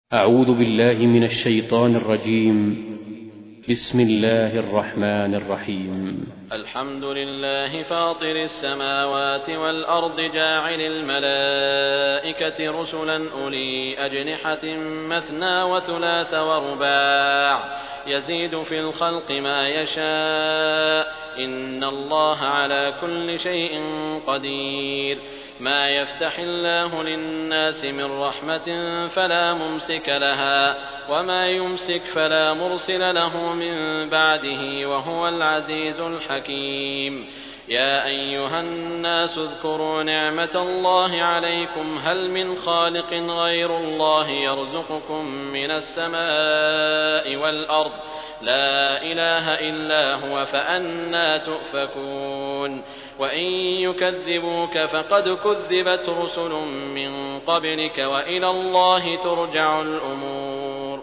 أعوذ بالله من الشيطان الرجيم. بسم الله الرحمن الرحيم. الحمد لله فاطر السماوات والأرض جاعل الملائكة رسلا أولي أجنحة مثنى وثلاث ورباع يزيد في الخلق ما يشاء إن الله على كل شيء قدير. ما يفتح الله للناس من رحمة فلا ممسك لها وما يمسك فلا مرسل له من بعده وهو العزيز الحكيم. يا أيها الناس اذكروا نعمة الله عليكم هل من خالق غير الله يرزقكم من السماء والأرض لا إله إلا هو فأنى تؤفكون. وإن يكذبوك فقد كذبت رسل من قبلك وإلى الله ترجع الأمور.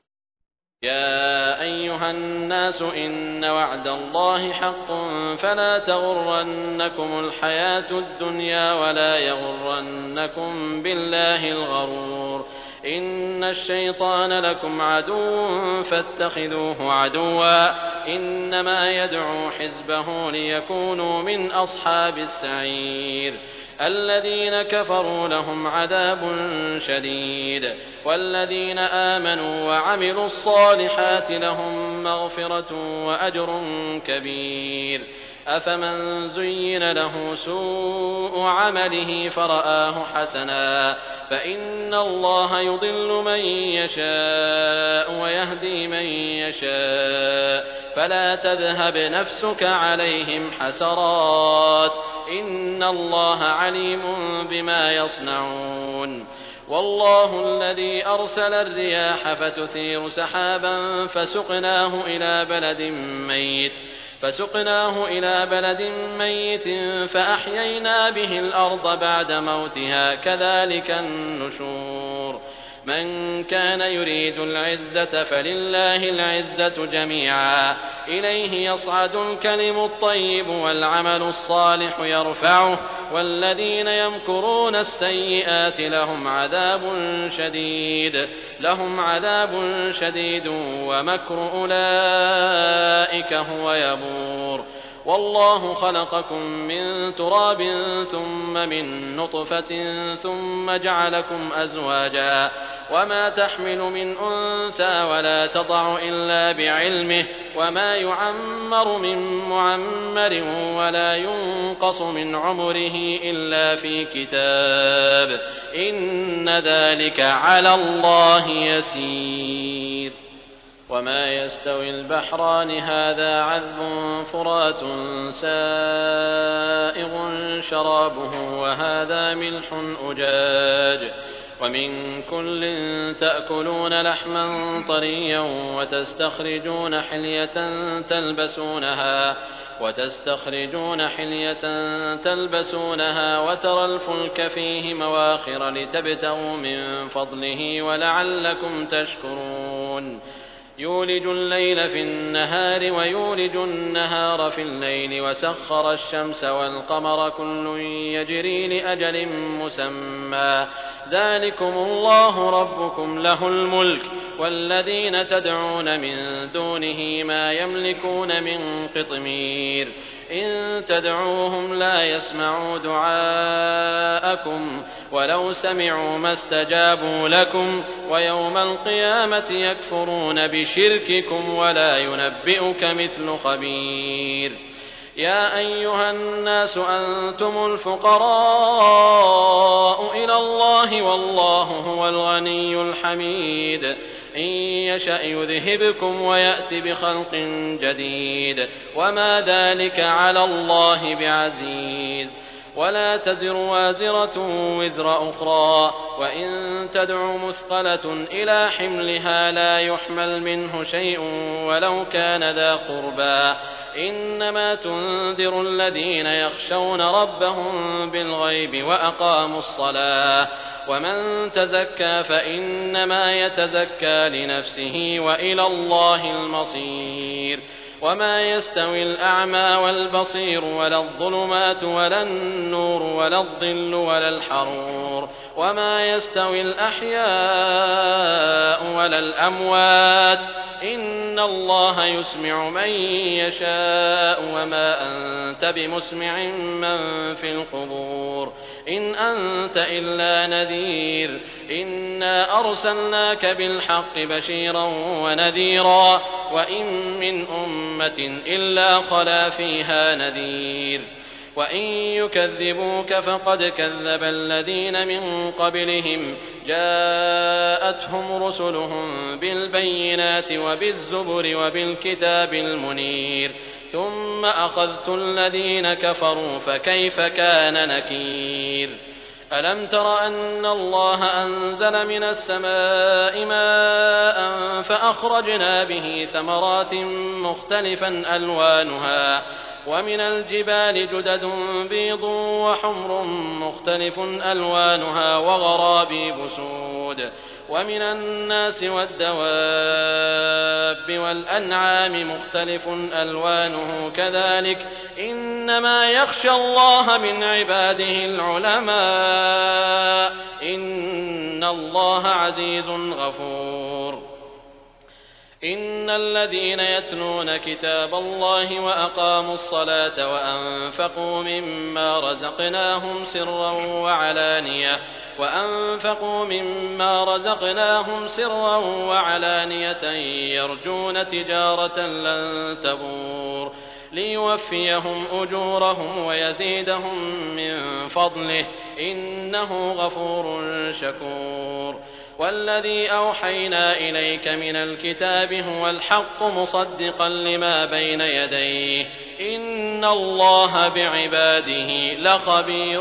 يا أيها الناس إن وعد الله حق فلا تغرنكم الحياة الدنيا ولا يغرنكم بالله الغرور. إن الشيطان لكم عدو فاتخذوه عدوا إنما يدعو حزبه ليكونوا من أصحاب السعير. الذين كفروا لهم عذاب شديد والذين آمنوا وعملوا الصالحات لهم مغفرة وأجر كبير. أفمن زين له سوء عمله فرآه حسنا فإن الله يضل من يشاء ويهدي من يشاء فلا تذهب نفسك عليهم حسرات إن الله عليم بما يصنعون. والله الذي أرسل الرياح فتثير سحابا فسقناه إلى بلد ميت فأحيينا به الأرض بعد موتها كذلك النشور. من كان يريد العزة فلله العزة جميعا إليه يصعد الكلم الطيب والعمل الصالح يرفعه والذين يمكرون السيئات لهم عذاب شديد ومكر أولئك هو يبور. والله خلقكم من تراب ثم من نطفة ثم جعلكم أزواجا وما تحمل من أنثى ولا تضع إلا بعلمه وما يعمر من معمر ولا ينقص من عمره إلا في كتاب إن ذلك على الله يسير. وما يستوي البحران هذا عذب فرات سائغ شرابه وهذا ملح أجاج ومن كل تأكلون لحما طريا وتستخرجون حلية تلبسونها وترى الفلك فيه مواخر لتبتغوا من فضله ولعلكم تشكرون. يولج الليل في النهار ويولج النهار في الليل وسخر الشمس والقمر كل يجري لأجل مسمى ذلكم الله ربكم له الملك والذين تدعون من دونه ما يملكون من قطمير. إن تدعوهم لا يسمعوا دعاءكم ولو سمعوا ما استجابوا لكم ويوم القيامة يكفرون بشرككم ولا ينبئك مثل خبير. يا أيها الناس أنتم الفقراء إلى الله والله هو الغني الحميد. إن يشأ يذهبكم ويأت بخلق جديد وما ذلك على الله بعزيز. ولا تزر وازرة وزر أخرى وإن تدع مثقلة إلى حملها لا يحمل منه شيء ولو كان ذا قربى إنما تنذر الذين يخشون ربهم بالغيب وأقاموا الصلاة ومن تزكى فإنما يتزكى لنفسه وإلى الله المصير. وما يستوي الأعمى والبصير ولا الظلمات ولا النور ولا الظل ولا الحرور وما يستوي الأحياء على الأموات إن الله يسمع من يشاء وما أنت بمسمع من في القبور إن أنت إلا نذير إنا أرسلناك بالحق بشيرا ونذيرا وإن من أمة إلا خلا فيها نذير وإن يكذبوك فقد كذب الذين من قبلهم جاءتهم رسلهم بالبينات وبالزبر وبالكتاب المنير ثم أخذت الذين كفروا فكيف كان نكير ألم تر أن الله أنزل من السماء ماء فأخرجنا به ثمرات مختلفا ألوانها ومن الجبال جدد بيض وحمر مختلف ألوانها وغرابيب سود ومن الناس والدواب والأنعام مختلف ألوانه كذلك إنما يخشى الله من عباده العلماء إن الله عزيز غفور إن الذين يتلون كتاب الله وأقاموا الصلاة وأنفقوا مما رزقناهم سرا وعلانية يرجون تجارة لن تبور ليوفيهم أجورهم ويزيدهم من فضله إنه غفور شكور والذي أوحينا إليك من الكتاب هو الحق مصدقا لما بين يديه إن الله بعباده لخبير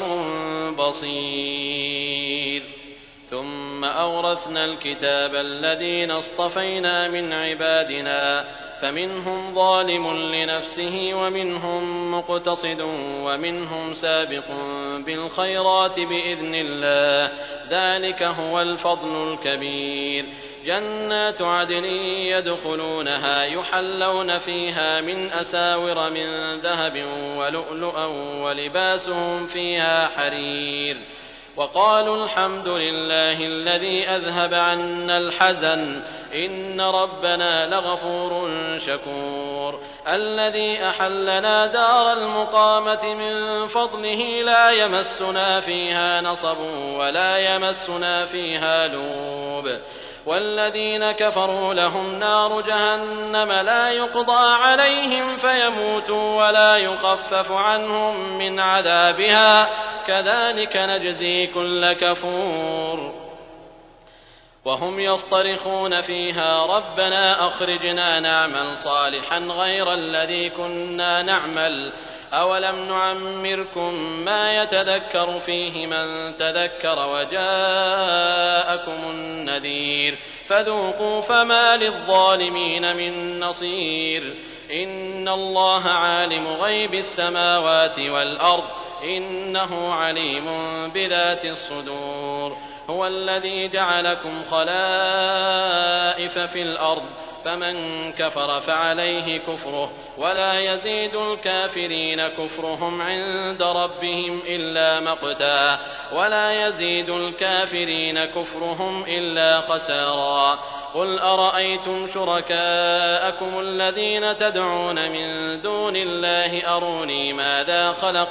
بصير ثم أورثنا الكتاب الذين اصطفينا من عبادنا فمنهم ظالم لنفسه ومنهم مقتصد ومنهم سابق بالخيرات بإذن الله ذلك هو الفضل الكبير جنات عدن يدخلونها يحلون فيها من أساور من ذهب ولؤلؤا ولباسهم فيها حرير وقالوا الحمد لله الذي أذهب عنا الحزن إن ربنا لغفور شكور الذي أحلنا دار المقامة من فضله لا يمسنا فيها نصب ولا يمسنا فيها لوب والذين كفروا لهم نار جهنم لا يقضى عليهم فيموتوا ولا يخفف عنهم من عذابها كذلك نجزي كل كفور وهم يصطرخون فيها ربنا أخرجنا نعمل صالحا غير الذي كنا نعمل أولم نعمركم ما يتذكر فيه من تذكر وجاءكم النذير فذوقوا فما للظالمين من نصير إن الله عالم غيب السماوات والأرض إنه عليم بذات الصدور هو الذي جعلكم خلائف في الأرض فمن كفر فعليه كفره ولا يزيد الكافرين كفرهم عند ربهم إلا مقتا ولا يزيد الكافرين كفرهم إلا خسارا قل أرأيتم شركاءكم الذين تدعون من دون الله أروني ماذا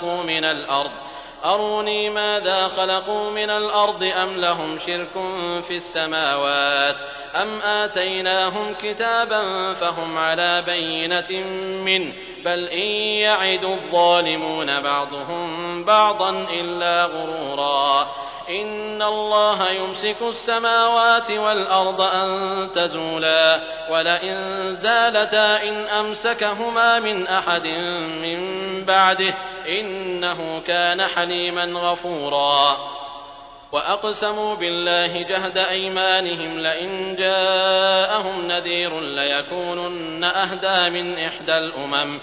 خلقوا من الأرض أم لهم شرك في السماوات أم آتيناهم كتابا فهم على بينة منه بل إن يعد الظالمون بعضهم بعضا إلا غرورا إن الله يمسك السماوات والأرض أن تزولا ولئن زالتا إن أمسكهما من أحد من بعده إنه كان حليما غفورا وأقسموا بالله جهد أيمانهم لئن جاءهم نذير ليكونن أهدى من إحدى الأمم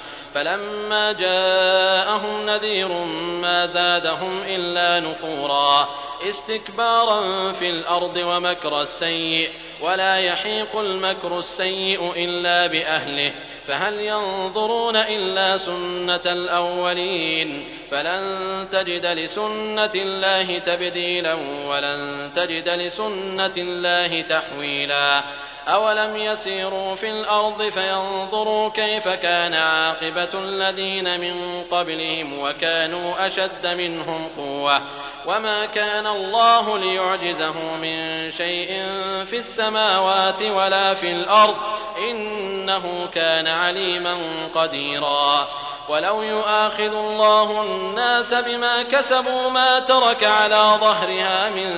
فلما جاءهم نذير ما زادهم إلا نفورا استكبارا في الأرض ومكر السيء ولا يحيق المكر السيء إلا بأهله فهل ينظرون إلا سنة الأولين فلن تجد لسنة الله تبديلا ولن تجد لسنة الله تحويلا أولم يسيروا في الأرض فينظروا كيف كان عاقبة الذين من قبلهم وكانوا أشد منهم قوة وما كان الله ليعجزه من شيء في السماوات ولا في الأرض إنه كان عليما قديرا ولو يؤاخذ الله الناس بما كسبوا ما ترك على ظهرها من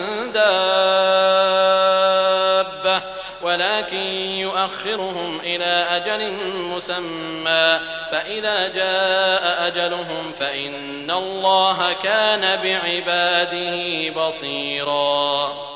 دابة ولكن يؤخرهم إلى أجل مسمى فإذا جاء أجلهم فإن الله كان بعباده بصيرا